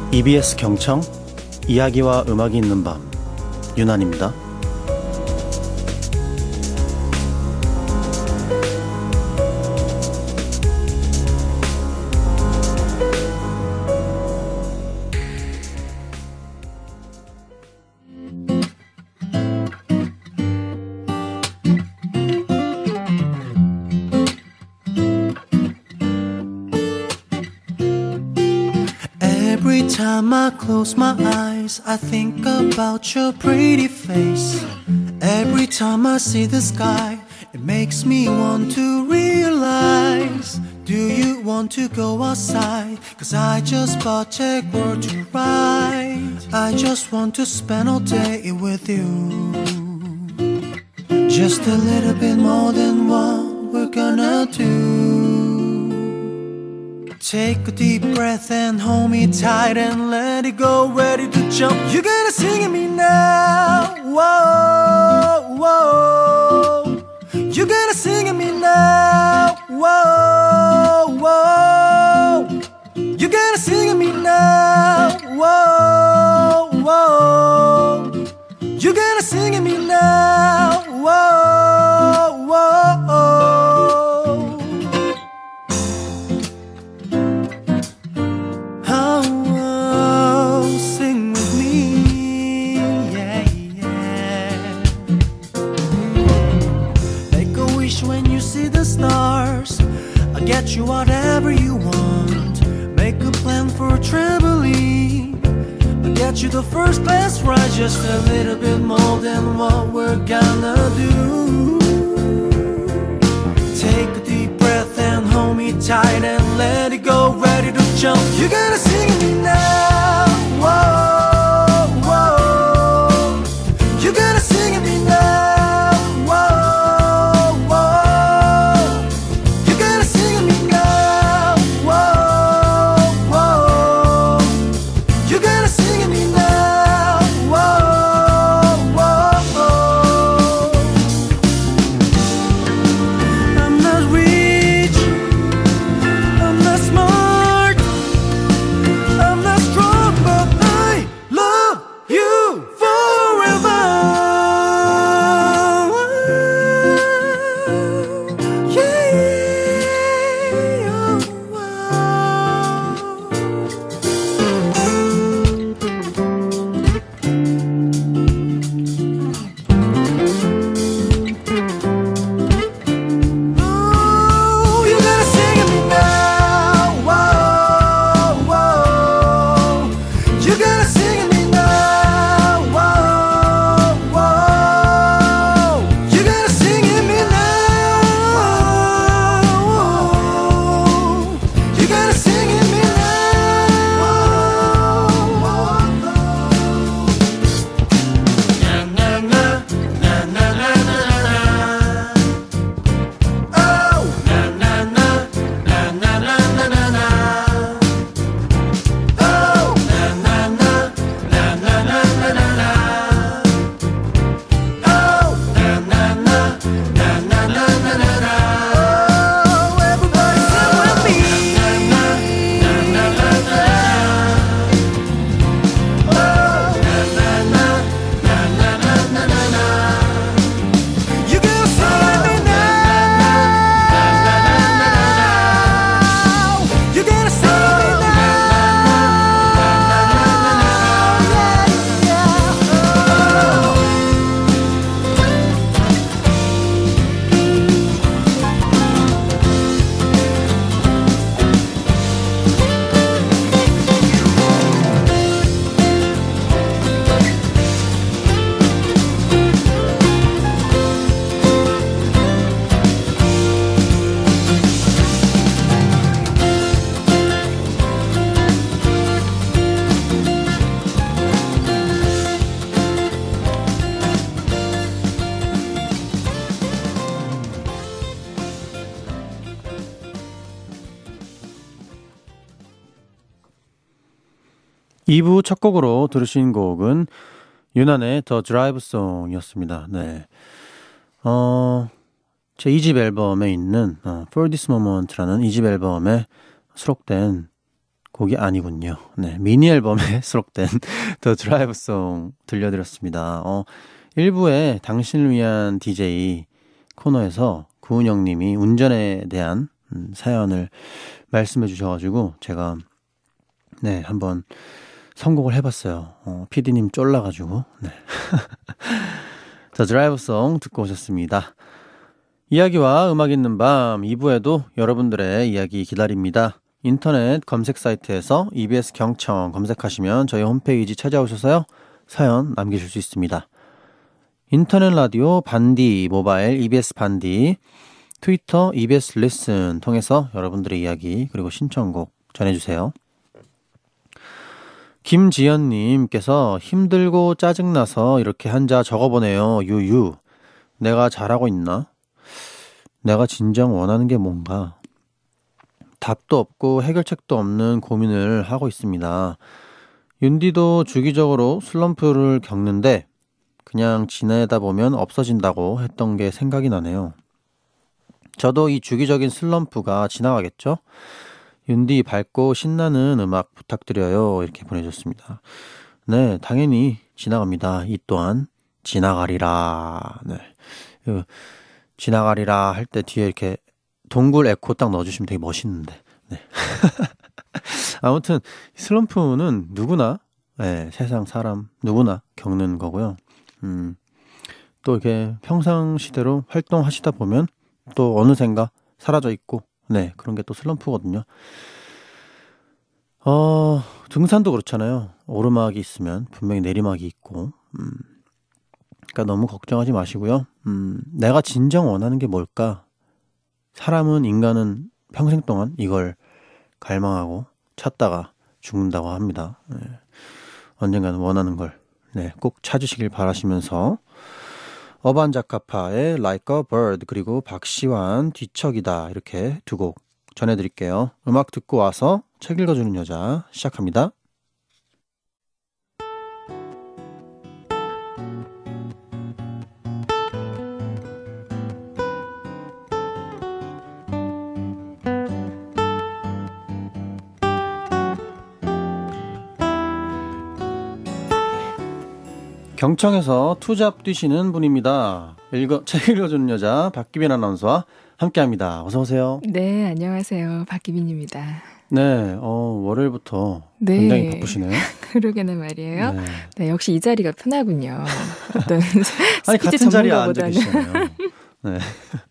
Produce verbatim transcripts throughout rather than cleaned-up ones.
이비에스 경청 이야기와 음악이 있는 밤 유난입니다. Every time I close my eyes, I think about your pretty face. Every time I see the sky, it makes me want to realize. Do you want to go outside? Cause I just bought a word to write. I just want to spend all day with you. Just a little bit more than what we're gonna do. Take a deep breath and hold me tight and let it go, ready to jump. You're gonna sing at me now. Whoa, whoa. You're gonna sing at me now. Whoa, whoa. You're gonna sing at me now. Whoa, whoa. You're gonna sing at me now. Whoa, whoa. Stars, I'll get you whatever you want. Make a plan for a trampoline. I'll get you the first class ride. Just a little bit more than what we're gonna do. Take a deep breath and hold me tight and let it go, ready to jump. You're gonna sing at me now. Whoa, whoa. You're gonna sing at me now. 이 부 첫 곡으로 들으신 곡은 유난의 더 드라이브 송이었습니다. 네. 어, 제 이 집 앨범에 있는 어, For This Moment라는 이 집 앨범에 수록된 곡이 아니군요. 네, 미니 앨범에 수록된 더 드라이브송 들려드렸습니다. 어, 일 부에 당신을 위한 디제이 코너에서 구은영 님이 운전에 대한 음, 사연을 말씀해 주셔가지고 제가 네, 한번 선곡을 해봤어요. 어, 피디님 쫄라가지고. 네. 자, 드라이브송 듣고 오셨습니다. 이야기와 음악 있는 밤 이 부에도 여러분들의 이야기 기다립니다. 인터넷 검색 사이트에서 이비에스 경청 검색하시면 저희 홈페이지 찾아오셔서요. 사연 남기실 수 있습니다. 인터넷 라디오 반디, 모바일 이비에스 반디, 트위터 이비에스 리슨 통해서 여러분들의 이야기 그리고 신청곡 전해주세요. 김지연님께서 힘들고 짜증나서 이렇게 한자 적어보네요. 유유. 내가 잘하고 있나? 내가 진정 원하는 게 뭔가? 답도 없고 해결책도 없는 고민을 하고 있습니다. 윤디도 주기적으로 슬럼프를 겪는데 그냥 지내다 보면 없어진다고 했던 게 생각이 나네요. 저도 이 주기적인 슬럼프가 지나가겠죠? 윤디 밝고 신나는 음악 부탁드려요. 이렇게 보내줬습니다. 네, 당연히 지나갑니다. 이 또한 지나가리라. 네, 그 지나가리라 할 때 뒤에 이렇게 동굴 에코 딱 넣어주시면 되게 멋있는데. 네. 아무튼 슬럼프는 누구나, 네, 세상 사람 누구나 겪는 거고요. 음, 또 이렇게 평상시대로 활동하시다 보면 또 어느샌가 사라져 있고. 네, 그런 게 또 슬럼프거든요. 어, 등산도 그렇잖아요. 오르막이 있으면 분명히 내리막이 있고, 음, 그러니까 너무 걱정하지 마시고요. 음, 내가 진정 원하는 게 뭘까? 사람은, 인간은 평생 동안 이걸 갈망하고 찾다가 죽는다고 합니다. 네, 언젠가는 원하는 걸, 네, 꼭 찾으시길 바라시면서 어반자카파의 Like a Bird 그리고 박시환 뒤척이다 이렇게 두 곡 전해드릴게요. 음악 듣고 와서 책 읽어주는 여자 시작합니다. 경청에서 투잡 뛰시는 분입니다. 읽어, 책 읽어주는 여자 박기빈 아나운서와 함께합니다. 어서 오세요. 네, 안녕하세요. 박기빈입니다. 네, 어, 월요일부터 네. 굉장히 바쁘시네요. 그러게나 말이에요. 네. 네, 역시 이 자리가 편하군요. 어떤 아니 같은 자리에 앉아 계시잖아요. 네.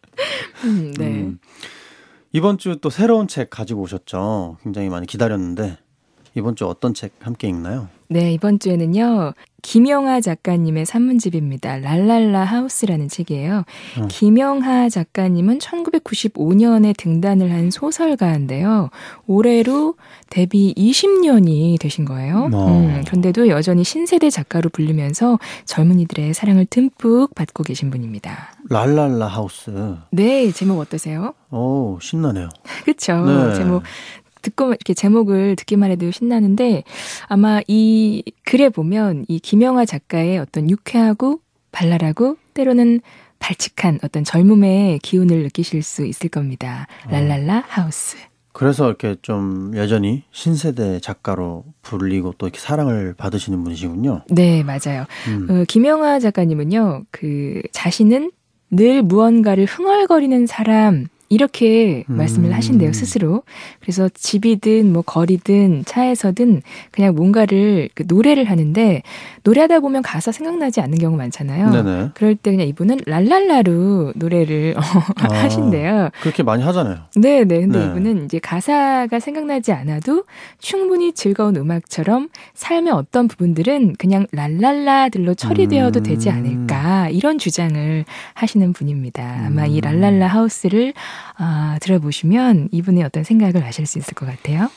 음, 네. 음, 이번 주 또 새로운 책 가지고 오셨죠. 굉장히 많이 기다렸는데 이번 주 어떤 책 함께 읽나요? 네, 이번 주에는요. 김영하 작가님의 산문집입니다. 랄랄라 하우스라는 책이에요. 어. 김영하 작가님은 천구백구십오 년에 등단을 한 소설가인데요. 올해로 데뷔 이십 년이 되신 거예요. 어. 음, 그런데도 여전히 신세대 작가로 불리면서 젊은이들의 사랑을 듬뿍 받고 계신 분입니다. 랄랄라 하우스. 네, 제목 어떠세요? 오, 신나네요. 그렇죠. 네. 제목. 듣고 이렇게 제목을 듣기만 해도 신나는데 아마 이 글에 보면 이 김영하 작가의 어떤 유쾌하고 발랄하고 때로는 발칙한 어떤 젊음의 기운을 느끼실 수 있을 겁니다. 랄랄라 하우스. 그래서 이렇게 좀 여전히 신세대 작가로 불리고 또 이렇게 사랑을 받으시는 분이시군요. 네, 맞아요. 음. 어, 김영하 작가님은요, 그 자신은 늘 무언가를 흥얼거리는 사람. 이렇게 음. 말씀을 하신대요, 스스로. 그래서 집이든 뭐 거리든 차에서든 그냥 뭔가를 그 노래를 하는데 노래하다 보면 가사 생각나지 않는 경우 많잖아요. 네네. 그럴 때 그냥 이분은 랄랄라로 노래를 어, 아, 하신대요. 그렇게 많이 하잖아요. 네네. 근데 네. 이분은 이제 가사가 생각나지 않아도 충분히 즐거운 음악처럼 삶의 어떤 부분들은 그냥 랄랄라들로 처리되어도 음. 되지 않을까 이런 주장을 하시는 분입니다. 아마 이 랄랄라 하우스를 아, 들어보시면 이분의 어떤 생각을 아실 수 있을 것 같아요.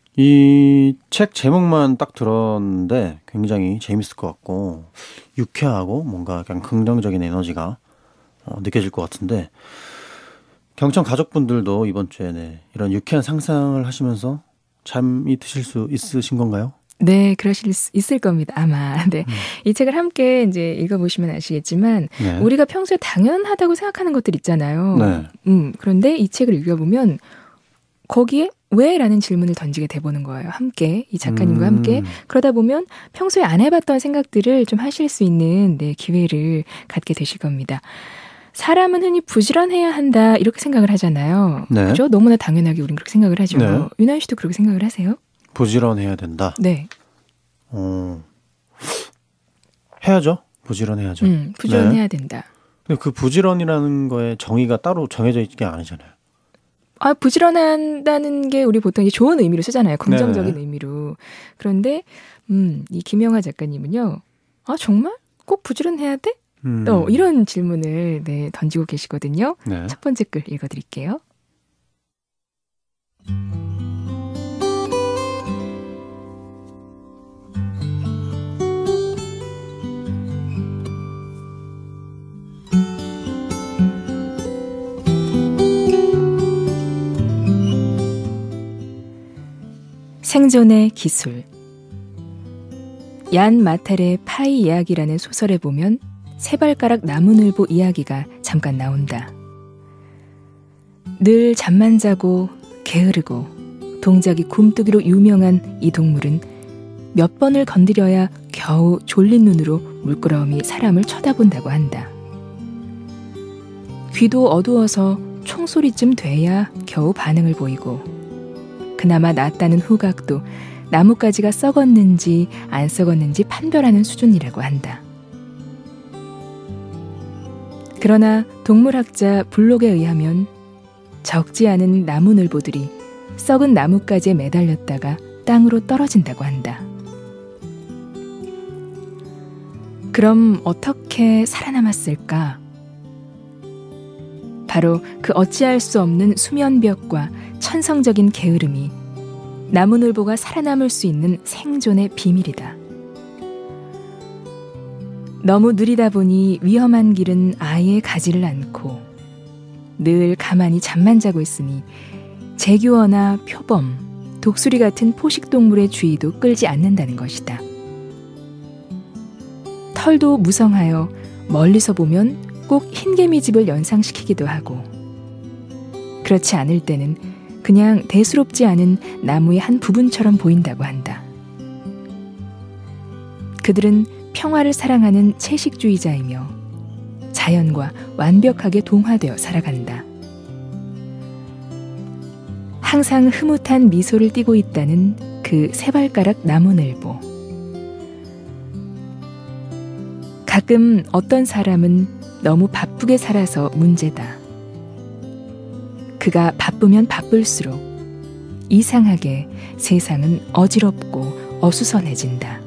이 책 제목만 딱 들었는데 굉장히 재밌을 것 같고 유쾌하고 뭔가 약간 긍정적인 에너지가 어, 느껴질 것 같은데 경청 가족분들도 이번 주에 네, 이런 유쾌한 상상을 하시면서 잠이 드실 수 있으신 건가요? 네, 그러실 수 있을 겁니다. 아마. 네. 음. 이 책을 함께 이제 읽어보시면 아시겠지만, 네. 우리가 평소에 당연하다고 생각하는 것들 있잖아요. 네. 음, 그런데 이 책을 읽어보면 거기에 왜? 라는 질문을 던지게 돼보는 거예요. 함께, 이 작가님과 음. 함께. 그러다 보면 평소에 안 해봤던 생각들을 좀 하실 수 있는 네, 기회를 갖게 되실 겁니다. 사람은 흔히 부지런해야 한다 이렇게 생각을 하잖아요. 네. 그죠? 너무나 당연하게 우리는 그렇게 생각을 하죠. 네. 윤아연 씨도 그렇게 생각을 하세요? 부지런해야 된다. 네. 어. 해야죠. 부지런해야죠. 음, 부지런해야 네. 된다. 근데 그 부지런이라는 거에 정의가 따로 정해져 있는 게 아니잖아요. 아, 부지런한다는 게 우리 보통 이제 좋은 의미로 쓰잖아요. 긍정적인 네네. 의미로. 그런데 음, 이 김영하 작가님은요. 아, 정말? 꼭 부지런해야 돼? 음. 어, 이런 질문을 네, 던지고 계시거든요. 네. 첫 번째 글 읽어드릴게요. 생존의 기술. 얀 마텔의 파이 이야기라는 소설에 보면 세발가락 나무늘보 이야기가 잠깐 나온다. 늘 잠만 자고 게으르고 동작이 굼뜨기로 유명한 이 동물은 몇 번을 건드려야 겨우 졸린 눈으로 물끄러미 사람을 쳐다본다고 한다. 귀도 어두워서 총소리쯤 돼야 겨우 반응을 보이고 그나마 낫다는 후각도 나뭇가지가 썩었는지 안 썩었는지 판별하는 수준이라고 한다. 그러나 동물학자 블록에 의하면 적지 않은 나무늘보들이 썩은 나뭇가지에 매달렸다가 땅으로 떨어진다고 한다. 그럼 어떻게 살아남았을까? 바로 그 어찌할 수 없는 수면벽과 천성적인 게으름이 나무늘보가 살아남을 수 있는 생존의 비밀이다. 너무 느리다 보니 위험한 길은 아예 가지를 않고 늘 가만히 잠만 자고 있으니 재규어나 표범, 독수리 같은 포식동물의 주의도 끌지 않는다는 것이다. 털도 무성하여 멀리서 보면 꼭 흰개미집을 연상시키기도 하고 그렇지 않을 때는 그냥 대수롭지 않은 나무의 한 부분처럼 보인다고 한다. 그들은 평화를 사랑하는 채식주의자이며 자연과 완벽하게 동화되어 살아간다. 항상 흐뭇한 미소를 띠고 있다는 그 세발가락 나무늘보. 가끔 어떤 사람은 너무 바쁘게 살아서 문제다. 그가 바쁘면 바쁠수록 이상하게 세상은 어지럽고 어수선해진다.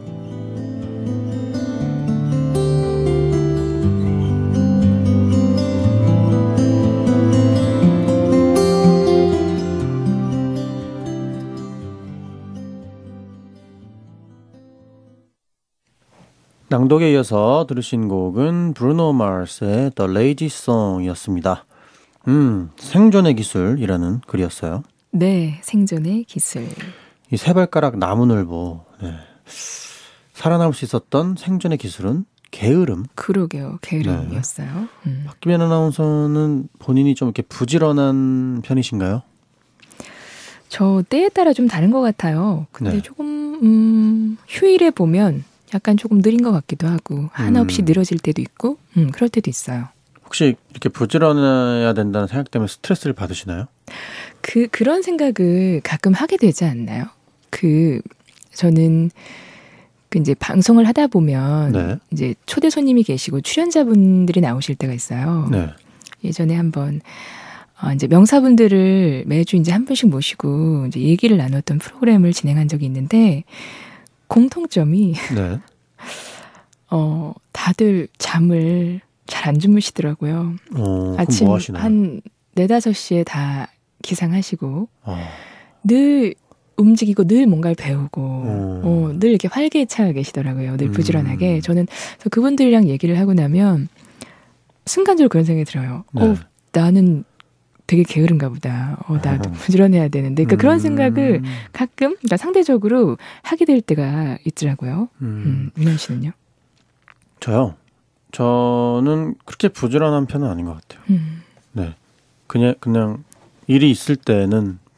낭독에 이어서 들으신 곡은 브루노 마스의 The Lazy Song이었습니다. 음, 생존의 기술이라는 글이었어요. 네, 생존의 기술. 이 세발가락 나무늘보. 네. 살아남을 수 있었던 생존의 기술은 게으름. 그러게요, 게으름이었어요. 네. 음. 박기면 아나운서는 본인이 좀 이렇게 부지런한 편이신가요? 저 때에 따라 좀 다른 것 같아요. 근데 네. 조금 음, 휴일에 보면 약간 조금 느린 것 같기도 하고 하나 없이 음. 늘어질 때도 있고 음, 그럴 때도 있어요. 혹시 이렇게 부지런해야 된다는 생각 때문에 스트레스를 받으시나요? 그 그런 생각을 가끔 하게 되지 않나요? 그 저는 그 이제 방송을 하다 보면 네. 이제 초대 손님이 계시고 출연자분들이 나오실 때가 있어요. 네. 예전에 한번 어, 이제 명사분들을 매주 이제 한 분씩 모시고 이제 얘기를 나눴던 프로그램을 진행한 적이 있는데 공통점이 네. 어 다들 잠을 잘 안 주무시더라고요. 어, 아침 뭐 하시나요? 한 네다섯 시에 다 기상하시고 어. 늘 움직이고 늘 뭔가를 배우고 어. 어, 늘 이렇게 활기차게 계시더라고요. 늘 부지런하게. 음. 저는 그래서 그분들이랑 얘기를 하고 나면 순간적으로 그런 생각이 들어요. 네. 어, 나는 되게 게으른가 보다. 어, 나도 어. 부지런해야 되는데. 그러니까 음. 그런 생각을 가끔, 그러니까 상대적으로 하게 될 때가 있더라고요. 음. 음, 윤현 씨는요? 저요? 저는 그렇게 부지런한 편은 아닌 것 같아요. 음. 네. 그냥, 그냥 일이 있을 때는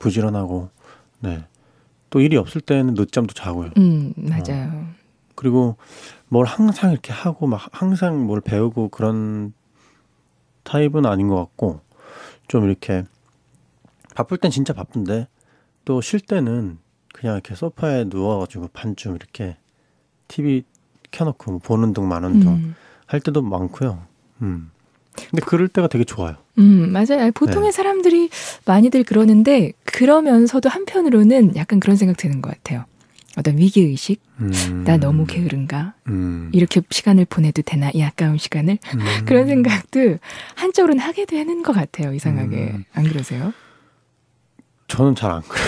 부지런하고, 네. 또 일이 없을 때는 늦잠도 자고요. 음, 맞아요. 어. 그리고 뭘 항상 이렇게 하고 막 항상 뭘 배우고 그런 타입은 아닌 것 같고, 좀 이렇게 바쁠 땐 진짜 바쁜데 또 쉴 때는 그냥 이렇게 소파에 누워가지고 반쯤 이렇게 티비 켜놓고 뭐 보는 둥 마는 둥 음. 할 때도 많고요. 음. 근데 그럴 때가 되게 좋아요. 음, 맞아요. 보통의 네. 사람들이 많이들 그러는데 그러면서도 한편으로는 약간 그런 생각 드는 것 같아요. 어떤 위기의식? 음. 나 너무 게으른가? 음. 이렇게 시간을 보내도 되나? 이 아까운 시간을? 음. 그런 생각도 한쪽으로는 하게 되는 것 같아요. 이상하게. 음. 안 그러세요? 저는 잘 안 그래요.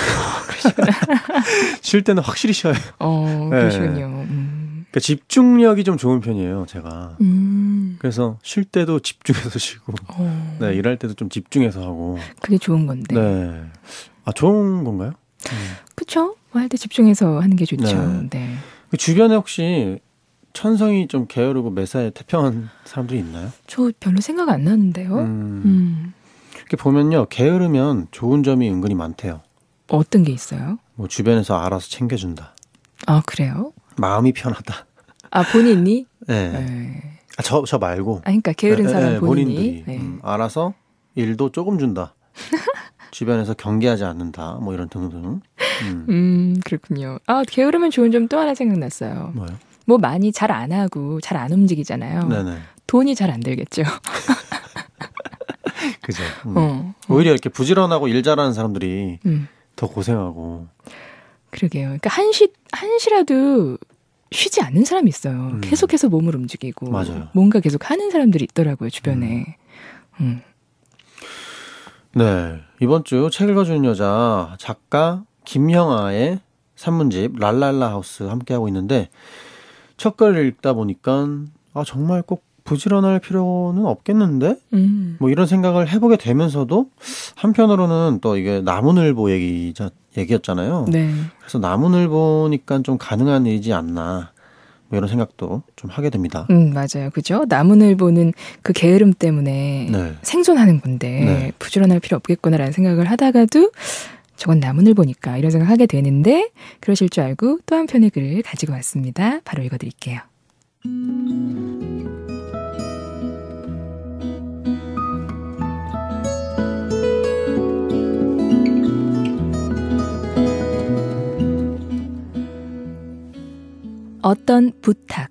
쉴 때는 확실히 쉬어요. 어, 네. 그러시군요. 음. 그러니까 집중력이 좀 좋은 편이에요, 제가. 음. 그래서 쉴 때도 집중해서 쉬고, 어, 네, 일할 때도 좀 집중해서 하고. 그게 좋은 건데. 네. 아, 좋은 건가요? 음. 그쵸? 뭐 할 때 집중해서 하는 게 좋죠. 네. 네. 그 주변에 혹시 천성이 좀 게으르고 매사에 태평한 사람들이 있나요? 저 별로 생각 안 나는데요. 음. 음. 이렇게 보면요, 게으르면 좋은 점이 은근히 많대요. 어떤 게 있어요? 뭐 주변에서 알아서 챙겨준다. 아, 그래요? 마음이 편하다. 아, 본인이? 네. 네. 아, 저, 저 말고. 아, 그러니까 게으른 네, 사람 네, 본인이. 본인들이 네. 음, 알아서 일도 조금 준다. 주변에서 경계하지 않는다. 뭐 이런 등등. 음. 음, 그렇군요. 아, 게으르면 좋은 점 또 하나 생각났어요. 뭐요? 뭐 많이 잘 안 하고 잘 안 움직이잖아요. 네네. 돈이 잘 안 들겠죠. 그죠. 음. 어, 오히려 이렇게 부지런하고 일 잘하는 사람들이 음, 더 고생하고. 그러게요. 그러니까 한시 한시라도 쉬지 않는 사람이 있어요. 음. 계속해서 몸을 움직이고 맞아요. 뭔가 계속 하는 사람들이 있더라고요, 주변에. 음. 네. 이번 주 책 읽어주는 여자 작가 김형아의 산문집 랄랄라 하우스 함께하고 있는데 첫 글을 읽다 보니까 아 정말 꼭 부지런할 필요는 없겠는데? 음. 뭐 이런 생각을 해보게 되면서도 한편으로는 또 이게 나무늘보 얘기, 얘기였잖아요. 네. 그래서 나무늘보니까 좀 가능한 일이지 않나 뭐 이런 생각도 좀 하게 됩니다. 음, 맞아요. 그죠? 나무늘보는 그 게으름 때문에 네. 생존하는 건데 네. 부지런할 필요 없겠구나라는 생각을 하다가도 저건 나무늘보니까 이런 생각 하게 되는데 그러실 줄 알고 또 한 편의 글을 가지고 왔습니다. 바로 읽어드릴게요. 어떤 부탁.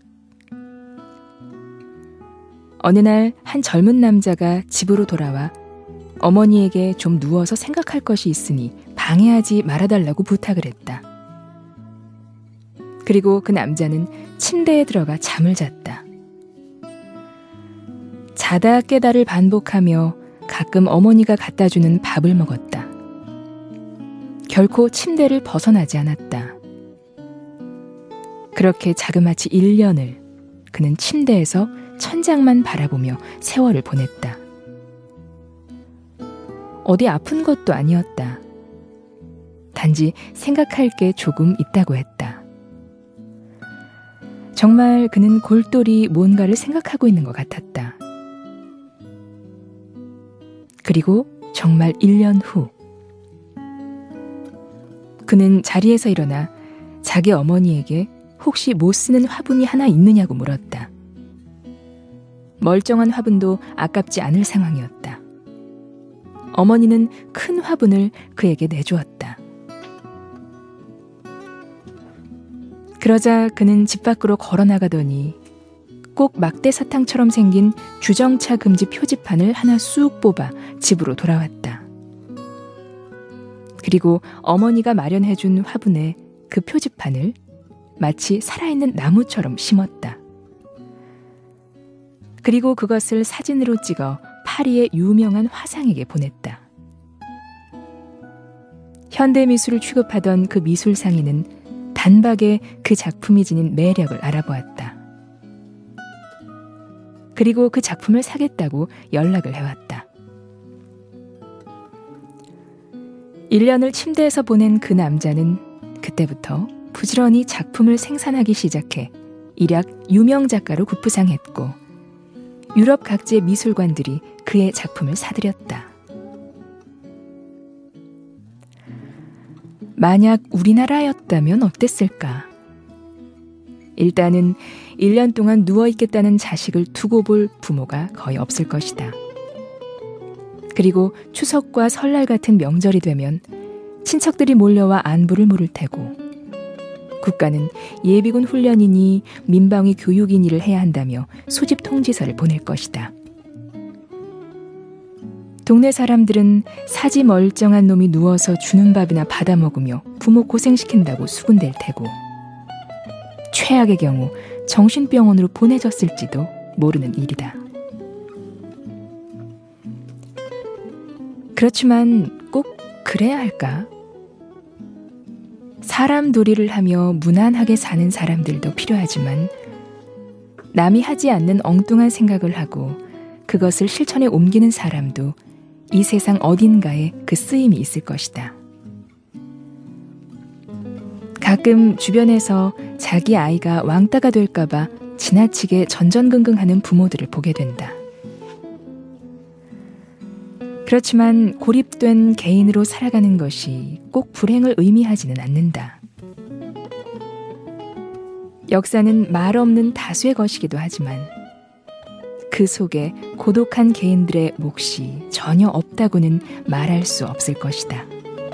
어느 날 한 젊은 남자가 집으로 돌아와 어머니에게 좀 누워서 생각할 것이 있으니 방해하지 말아달라고 부탁을 했다. 그리고 그 남자는 침대에 들어가 잠을 잤다. 자다 깨다를 반복하며 가끔 어머니가 갖다주는 밥을 먹었다. 결코 침대를 벗어나지 않았다. 그렇게 자그마치 일 년을 그는 침대에서 천장만 바라보며 세월을 보냈다. 어디 아픈 것도 아니었다. 단지 생각할 게 조금 있다고 했다. 정말 그는 골똘히 뭔가를 생각하고 있는 것 같았다. 그리고 정말 일 년 후 그는 자리에서 일어나 자기 어머니에게 혹시 못 쓰는 화분이 하나 있느냐고 물었다. 멀쩡한 화분도 아깝지 않을 상황이었다. 어머니는 큰 화분을 그에게 내주었다. 그러자 그는 집 밖으로 걸어나가더니 꼭 막대 사탕처럼 생긴 주정차 금지 표지판을 하나 쑥 뽑아 집으로 돌아왔다. 그리고 어머니가 마련해준 화분에 그 표지판을 마치 살아있는 나무처럼 심었다. 그리고 그것을 사진으로 찍어 파리의 유명한 화상에게 보냈다. 현대미술을 취급하던 그 미술상인은 단박에 그 작품이 지닌 매력을 알아보았다. 그리고 그 작품을 사겠다고 연락을 해왔다. 일 년을 침대에서 보낸 그 남자는 그때부터 부지런히 작품을 생산하기 시작해 일약 유명 작가로 급부상했고 유럽 각지의 미술관들이 그의 작품을 사들였다. 만약 우리나라였다면 어땠을까? 일단은 일 년 동안 누워있겠다는 자식을 두고 볼 부모가 거의 없을 것이다. 그리고 추석과 설날 같은 명절이 되면 친척들이 몰려와 안부를 물을 테고, 국가는 예비군 훈련이니 민방위 교육인이를 해야 한다며 소집 통지서를 보낼 것이다. 동네 사람들은 사지 멀쩡한 놈이 누워서 주는 밥이나 받아 먹으며 부모 고생시킨다고 수군댈 테고, 최악의 경우 정신병원으로 보내졌을지도 모르는 일이다. 그렇지만 꼭 그래야 할까? 사람 도리를 하며 무난하게 사는 사람들도 필요하지만, 남이 하지 않는 엉뚱한 생각을 하고 그것을 실천에 옮기는 사람도 이 세상 어딘가에 그 쓰임이 있을 것이다. 가끔 주변에서 자기 아이가 왕따가 될까봐 지나치게 전전긍긍하는 부모들을 보게 된다. 그렇지만 고립된 개인으로 살아가는 것이 꼭 불행을 의미하지는 않는다. 역사는 말 없는 다수의 것이기도 하지만 그 속에 고독한 개인들의 몫이 전혀 없다고는 말할 수 없을 것이다.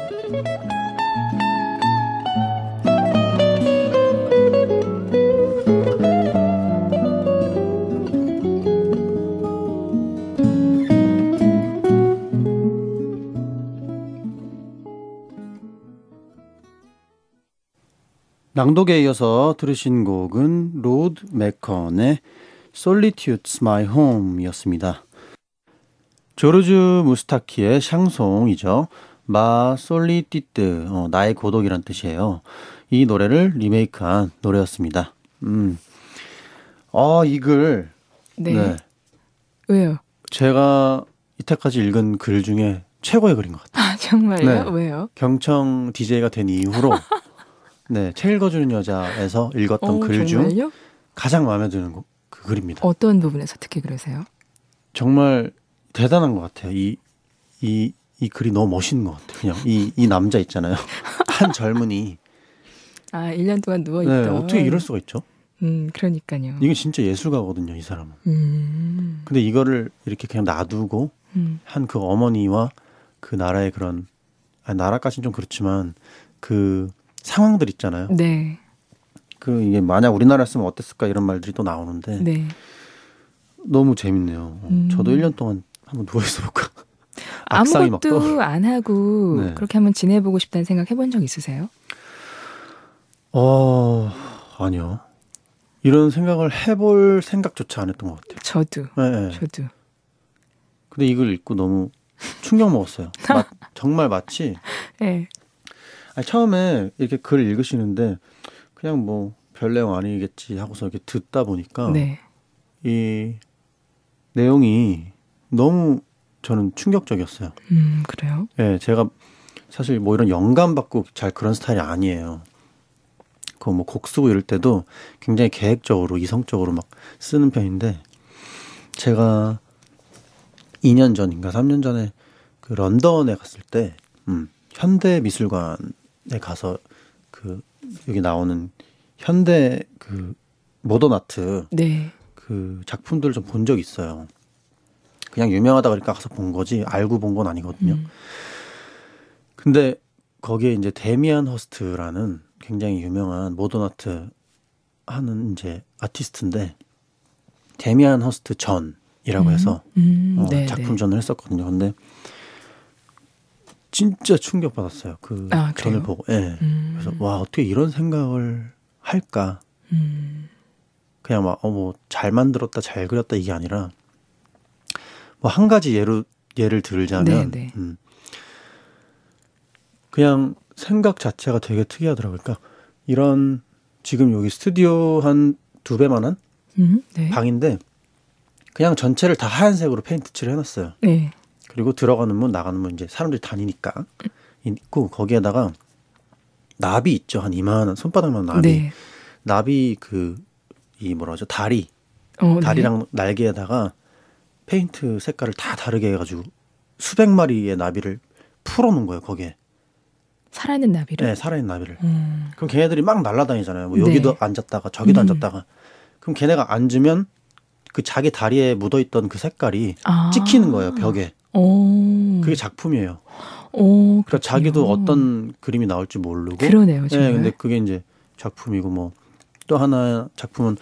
낭독에 이어서 들으신 곡은 로드 매컨의 Solitude's My Home이었습니다. 조르주 무스타키의 샹송이죠. 마 솔리티드, 어, 나의 고독이란 뜻이에요. 이 노래를 리메이크한 노래였습니다. 음, 아, 이 글. 네. 네. 왜요? 제가 이때까지 읽은 글 중에 최고의 글인 것 같아요. 아, 정말요? 네. 왜요? 경청 디제이가 된 이후로 네, 책 읽어주는 여자에서 읽었던 어, 글 중 정말요? 가장 마음에 드는 거, 그 글입니다. 어떤 부분에서 특히 그러세요? 정말 대단한 것 같아요. 이, 이, 이 글이 너무 멋있는 것 같아요. 그냥 이, 이 남자 있잖아요. 한 젊은이. 아, 일 년 동안 누워있던. 네, 어떻게 이럴 수가 있죠? 음, 그러니까요. 이게 진짜 예술가거든요, 이 사람은. 음. 근데 이거를 이렇게 그냥 놔두고 음. 한 그 어머니와 그 나라의 그런, 아니, 나라까지는 좀 그렇지만 그 상황들 있잖아요. 네. 그 이게 만약 우리나라였으면 어땠을까 이런 말들이 또 나오는데 네. 너무 재밌네요. 음. 저도 일 년 동안 한번 누워있어 볼까. 악상이 막 아무것도 떠. 안 하고 네. 그렇게 한번 지내보고 싶다는 생각 해본 적 있으세요? 어, 아니요. 이런 생각을 해볼 생각조차 안 했던 것 같아요. 저도. 네, 네. 저도. 근데 이걸 읽고 너무 충격 먹었어요. 마, 정말 마치 네. 아니, 처음에 이렇게 글을 읽으시는데 그냥 뭐 별 내용 아니겠지 하고서 이렇게 듣다 보니까 네. 이 내용이 너무 저는 충격적이었어요. 음, 그래요? 예, 제가 사실 뭐 이런 영감 받고 잘 그런 스타일이 아니에요. 그 뭐 곡 쓰고 이럴 때도 굉장히 계획적으로 이성적으로 막 쓰는 편인데, 제가 이 년 전인가 삼 년 전에 그 런던에 갔을 때 음, 현대미술관에 가서 그 여기 나오는 현대 그 모던 아트 네. 그 작품들을 좀 본 적이 있어요. 그냥 유명하다 그러니까 가서 본 거지 알고 본 건 아니거든요. 음. 근데 거기에 이제 데미안 허스트라는 굉장히 유명한 모던 아트 하는 이제 아티스트인데, 데미안 허스트 전이라고 음. 해서 음, 어, 네, 작품전을 했었거든요. 근데 진짜 충격받았어요. 그 아, 전을 그래요? 보고. 예. 음. 그래서 와, 어떻게 이런 생각을 할까? 음. 그냥 막 어 뭐 잘 만들었다, 잘 그렸다 이게 아니라 뭐 한 가지 예로 예를 들자면 네, 네. 음, 그냥 생각 자체가 되게 특이하더라고요. 그러니까 이런 지금 여기 스튜디오 한 두 배만한 음, 네. 방인데 그냥 전체를 다 하얀색으로 페인트 칠을 해놨어요. 네. 그리고 들어가는 문 나가는 문 이제 사람들이 다니니까 있고, 거기에다가 나비 있죠. 한 이만한 손바닥만 나비. 네. 나비 그 이 뭐라 하죠? 다리. 어, 다리랑 네. 날개에다가 페인트 색깔을 다 다르게 해가지고 수백 마리의 나비를 풀어놓은 거예요, 거기에. 살아있는 나비를? 네, 살아있는 나비를. 음. 그럼 걔네들이 막 날아다니잖아요. 뭐 여기도 네. 앉았다가 저기도 음. 앉았다가. 그럼 걔네가 앉으면 그 자기 다리에 묻어있던 그 색깔이 아. 찍히는 거예요, 벽에. 오. 그게 작품이에요. 오, 그러니까 자기도 어떤 그림이 나올지 모르고. 그러네요, 정말. 네, 근데 그게 이제 작품이고 뭐 또 하나 작품은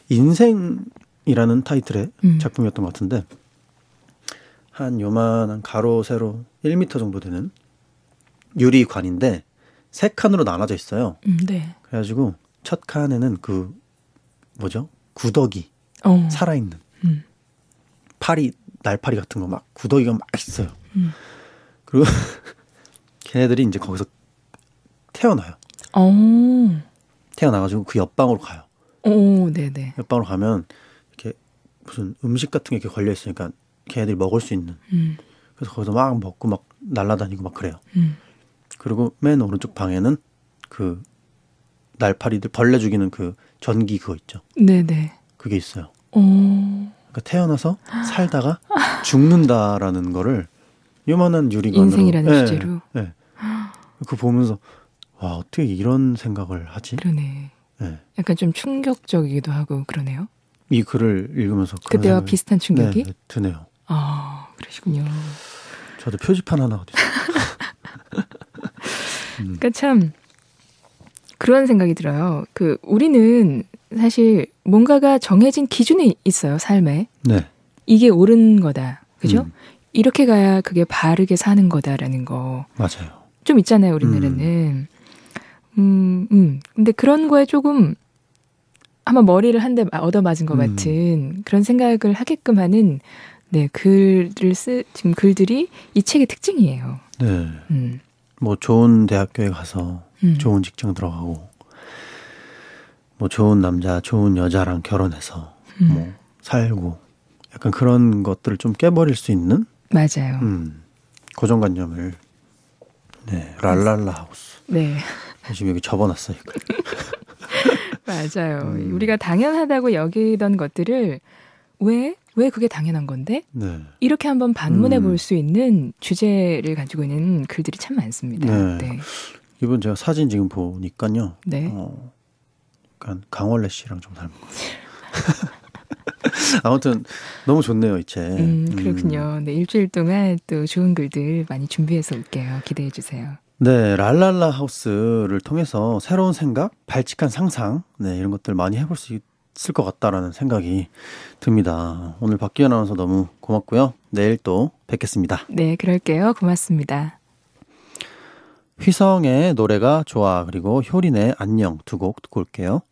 인생이라는 타이틀의 음. 작품이었던 것 같은데 한 요만한 가로 세로 일 미터 정도 되는 유리관인데 세 칸으로 나눠져 있어요. 음, 네. 그래가지고 첫 칸에는 그 뭐죠? 구더기 어. 살아있는 음. 파리 날파리 같은 거 막 구더기가 막 있어요. 음. 그리고 걔네들이 이제 거기서 태어나요. 어. 태어나가지고 그 옆방으로 가요. 오, 네네. 옆방으로 가면 이렇게 무슨 음식 같은 게 이렇게 걸려 있으니까 걔네들이 먹을 수 있는. 음. 그래서 거기서 막 먹고 막 날아다니고 막 그래요. 음. 그리고 맨 오른쪽 방에는 그 날파리들 벌레 죽이는 그 전기 그거 있죠. 네네. 그게 있어요. 오. 그러니까 태어나서 살다가 죽는다라는 거를 요만한 유리관으로 인생이라는 네, 주제로. 네. 그거 보면서 와 어떻게 이런 생각을 하지? 그러네. 네. 약간 좀 충격적이기도 하고 그러네요. 이 글을 읽으면서 그런 그때와 생각이, 비슷한 충격이? 네, 드네요. 아, 그러시군요. 저도 표지판 하나 어디 음. 그러니까 참 그런 생각이 들어요. 그 우리는 사실 뭔가가 정해진 기준이 있어요, 삶에. 네. 이게 옳은 거다. 그죠? 음. 이렇게 가야 그게 바르게 사는 거다라는 거. 맞아요. 좀 있잖아요, 우리나라는. 음, 음. 근데 그런 거에 조금 한번 머리를 한 대 얻어맞은 것 음. 같은 그런 생각을 하게끔 하는 네, 글을 쓰, 지금 글들이 이 책의 특징이에요. 네. 음. 뭐 좋은 대학교에 가서 음. 좋은 직장 들어가고 뭐 좋은 남자, 좋은 여자랑 결혼해서 음. 뭐 살고 약간 그런 것들을 좀 깨버릴 수 있는 맞아요. 음, 고정관념을 네, 랄랄라 하우스. 네. 지금 여기 접어놨어요. 맞아요. 음. 우리가 당연하다고 여기던 것들을 왜? 왜 그게 당연한 건데? 네. 이렇게 한번 반문해 음. 볼 수 있는 주제를 가지고 있는 글들이 참 많습니다. 네. 네. 이번 제가 사진 지금 보니까요. 네. 어, 약간 강원래 씨랑 좀 닮은 것 같아요. 아무튼 너무 좋네요, 이 책. 음, 그렇군요. 음. 네, 일주일 동안 또 좋은 글들 많이 준비해서 올게요. 기대해 주세요. 네, 랄랄라 하우스를 통해서 새로운 생각, 발칙한 상상, 네, 이런 것들 많이 해볼 수 있을 것 같다라는 생각이 듭니다. 오늘 박기현 아나운서 너무 고맙고요. 내일 또 뵙겠습니다. 네, 그럴게요. 고맙습니다. 휘성의 노래가 좋아 그리고 효린의 안녕 두 곡 듣고 올게요.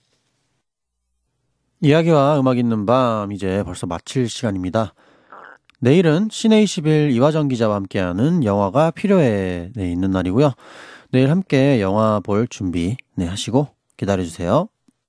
이야기와 음악 있는 밤 이제 벌써 마칠 시간입니다. 내일은 시내 이십일 이화정 기자와 함께하는 영화가 필요해 네, 있는 날이고요. 내일 함께 영화 볼 준비 네, 하시고 기다려주세요.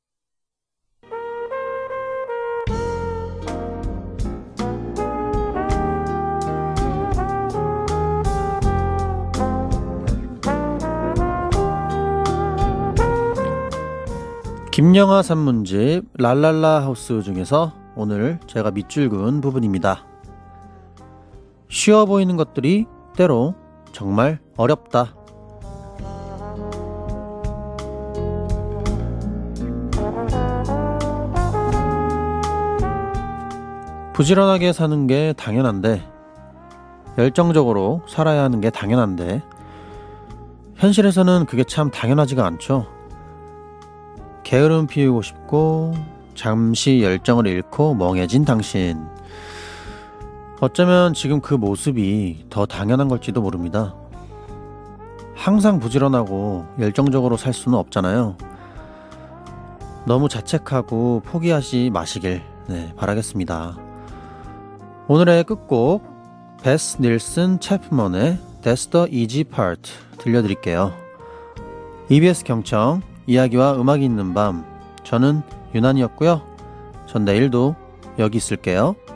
김영하 산문집 랄랄라 하우스 중에서 오늘 제가 밑줄 그은 부분입니다. 쉬워 보이는 것들이 때로 정말 어렵다. 부지런하게 사는 게 당연한데, 열정적으로 살아야 하는 게 당연한데, 현실에서는 그게 참 당연하지가 않죠. 게으름 피우고 싶고 잠시 열정을 잃고 멍해진 당신. 어쩌면 지금 그 모습이 더 당연한 걸지도 모릅니다. 항상 부지런하고 열정적으로 살 수는 없잖아요. 너무 자책하고 포기하지 마시길 네, 바라겠습니다. 오늘의 끝곡 베스 닐슨 채프먼의 That's the Easy Part 들려드릴게요. 이비에스 경청 이야기와 음악이 있는 밤, 저는 유난이었고요. 전 내일도 여기 있을게요.